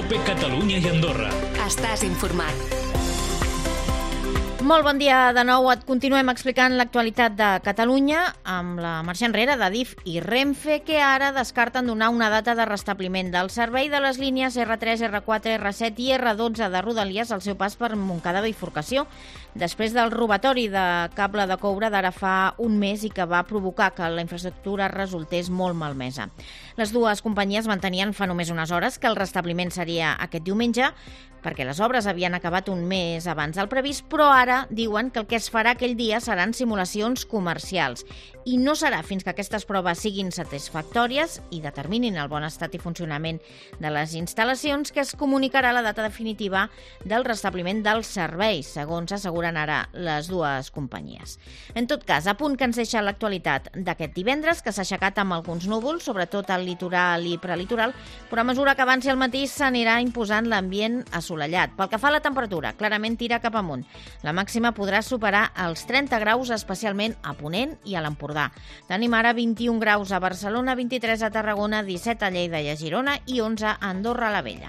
COPE Catalunya i Andorra. Estàs informat. Molt bon dia de nou. Et continuem explicant l'actualitat de Catalunya amb la marxa enrere d'Adif i Renfe, que ara descarten donar una data de restabliment del servei de les línies R3, R4, R7 i R12 de Rodalies al seu pas per Montcada Bifurcació, després del robatori de cable de coure d'ara fa un mes i que va provocar que la infraestructura resultés molt malmesa. Les dues companyies mantenien fa només unes hores que el restabliment seria aquest diumenge, perquè les obres havien acabat un mes abans del previst, però ara diuen que el que es farà aquell dia seran simulacions comercials i no serà fins que aquestes proves siguin satisfactòries i determinin el bon estat i funcionament de les instal·lacions que es comunicarà la data definitiva del restabliment dels serveis, segons asseguren ara les dues companyies. En tot cas, a punt que ens deixa l'actualitat d'aquest divendres, que s'ha aixecat amb alguns núvols, sobretot al litoral i prelitoral, però a mesura que avanci el matí s'anirà imposant l'ambient assolellat. Pel que fa a la temperatura, clarament tira cap amunt. La màxima podrà superar els 30 graus, especialment a Ponent i a l'Empordà. Tenim ara 21 graus a Barcelona, 23 a Tarragona, 17 a Lleida i a Girona i 11 a Andorra la Vella.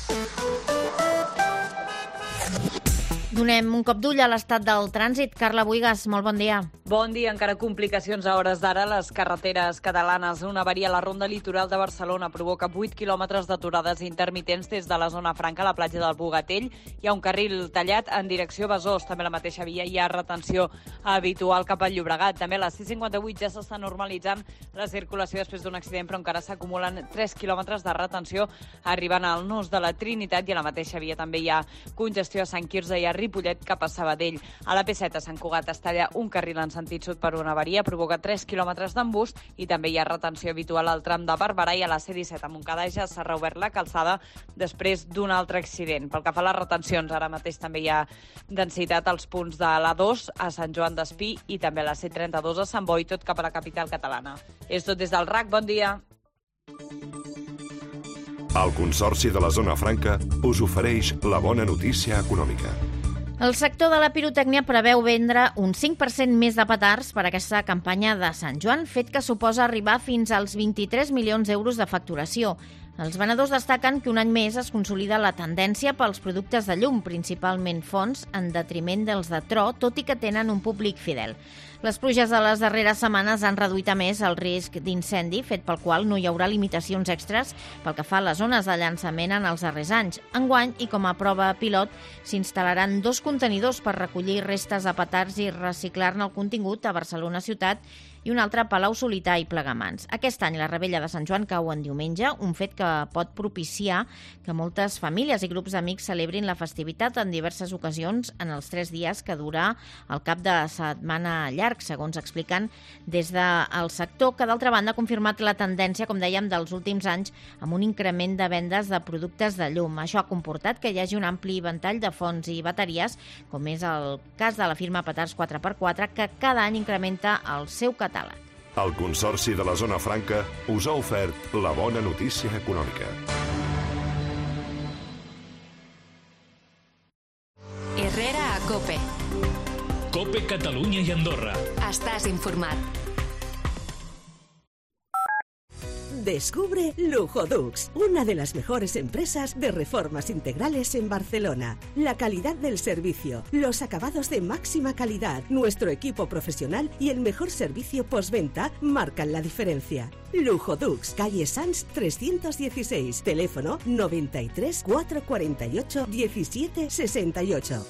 Donem un cop d'ull a l'estat del trànsit. Carla Buigas, molt bon dia. Bon dia. Encara complicacions a hores d'ara a les carreteres catalanes. Una avaria a la ronda litoral de Barcelona provoca 8 quilòmetres d'aturades intermitents des de la zona franca a la platja del Bogatell. Hi ha un carril tallat en direcció a Besòs. També a la mateixa via hi ha retenció habitual cap al Llobregat. També a la C58 ja s'està normalitzant la circulació després d'un accident, però encara s'acumulen 3 quilòmetres de retenció arribant al nus de la Trinitat, i a la mateixa via també hi ha congestió a Sant Quirze i a Ripollet cap a Sabadell. A la P7 a Sant Cugat es talla un carril en sentit sud per una avaria, provoca 3 quilòmetres d'embús i també hi ha retenció habitual al tram de Barberà, i a la C17 a Montcada ja s'ha reobert la calçada després d'un altre accident. Pel que fa a les retencions, ara mateix també hi ha densitat als punts de l'A2 a Sant Joan d'Espí i també a la C32 a Sant Boi, tot cap a la capital catalana. És tot des del RAC. Bon dia. El Consorci de la Zona Franca us ofereix la bona notícia econòmica. El sector de la pirotècnia preveu vendre un 5% més de petards per aquesta campanya de Sant Joan, fet que suposa arribar fins als 23 milions d'euros de facturació. Els venedors destaquen que un any més es consolida la tendència pels productes de llum, principalment fonts, en detriment dels de tro, tot i que tenen un públic fidel. Les pluges de les darreres setmanes han reduït a més el risc d'incendi, fet pel qual no hi haurà limitacions extres pel que fa a les zones de llançament en els darrers anys. Enguany, i com a prova pilot, s'instal·laran 2 contenidors per recollir restes de petards i reciclar-ne el contingut a Barcelona ciutat i un altre a Palau Solità i Plegamans. Aquest any la Revetlla de Sant Joan cau en diumenge, un fet que pot propiciar que moltes famílies i grups d'amics celebrin la festivitat en diverses ocasions en els 3 dies que dura el cap de setmana llarg, segons expliquen des del sector, que d'altra banda ha confirmat la tendència, com dèiem, dels últims anys amb un increment de vendes de productes de llum. Això ha comportat que hi hagi un ampli ventall de fonts i bateries, com és el cas de la firma Petards 4x4, que cada any incrementa el seu catàleg. El Consorci de la Zona Franca us ha ofert la bona notícia econòmica. Herrera a COPE. COPE Catalunya i Andorra. Estàs informat. Descubre Lujodux, una de las mejores empresas de reformas integrales en Barcelona. La calidad del servicio, los acabados de máxima calidad, nuestro equipo profesional y el mejor servicio postventa marcan la diferencia. Lujodux, calle Sans 316, teléfono 93 448 17 68.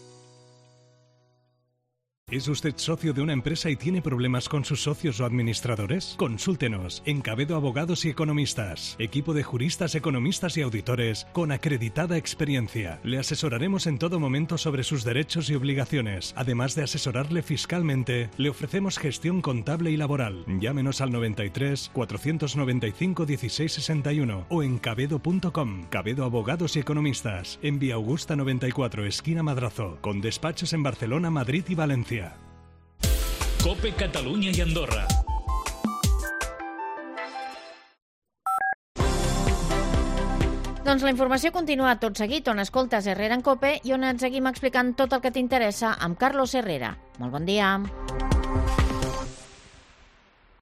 ¿Es usted socio de una empresa y tiene problemas con sus socios o administradores? Consúltenos en Cabedo Abogados y Economistas, equipo de juristas, economistas y auditores con acreditada experiencia. Le asesoraremos en todo momento sobre sus derechos y obligaciones. Además de asesorarle fiscalmente, le ofrecemos gestión contable y laboral. Llámenos al 93 495 1661 o en cabedo.com. Cabedo Abogados y Economistas, en Vía Augusta 94, esquina Madrazo, con despachos en Barcelona, Madrid y Valencia. COPE Catalunya i Andorra. Doncs la informació continua tot seguit, on escoltes Herrera en COPE i on et seguim explicant tot el que t'interessa amb Carlos Herrera. Molt bon dia.